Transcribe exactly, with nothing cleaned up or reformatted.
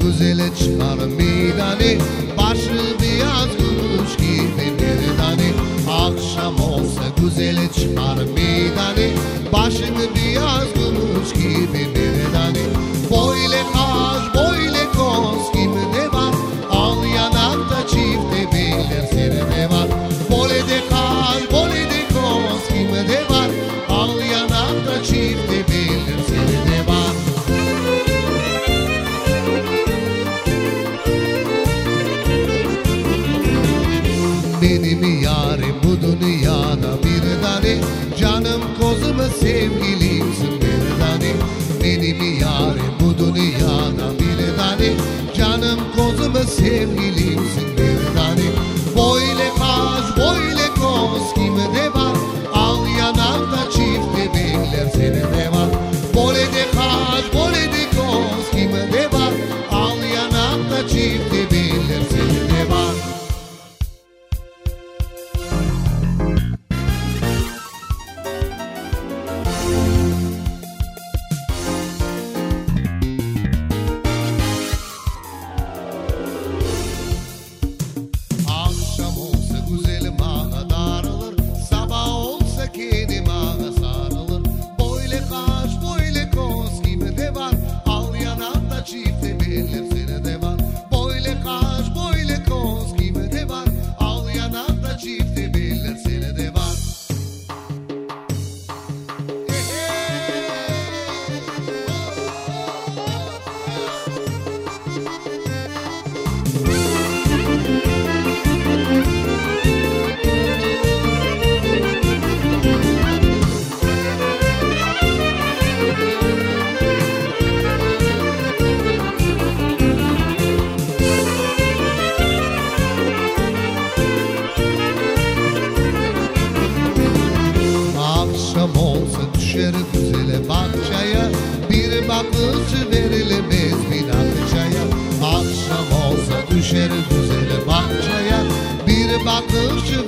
güzele çıkar midani, başı beyaz gümüş gibi merdani. Akşam olsa güzele çıkar midani, başını beyaz gümüş gibi merdani. Böyle kaş, böyle koz kimi de var, al yanakta çifte beyler seni var. Böyle de kaş, böyle de koz kimi de var, al yanakta çifte beyler seni var. Benim yarim bu dünyada bir tane, canım kozum sevgilimsin bir tane. Benim yarim bu dünyada bir tane, canım kozum sevgilimsin bir tane. Böyle kaş, böyle koz kimi de var, al yanakta çifte bekler seni de var. Böyle de kaş, böyle de koz kimi de var, al yanakta çifte bekler seni de var. Akşam olsa güzelim ağa darılır, sabah olsa kedim ağa sarılır. Böyle kaş, böyle koz kimi de var, al yanakta çifte bellir seni de var. Böyle kaş, böyle koz kimi de var, al yanakta çifte bellir seni de var. Akşam olsa düşer güzele bahçeye, bir bakıcı verilemez bin akçaya. Akşam olsa düşer güzele bahçeye, bir bakıcı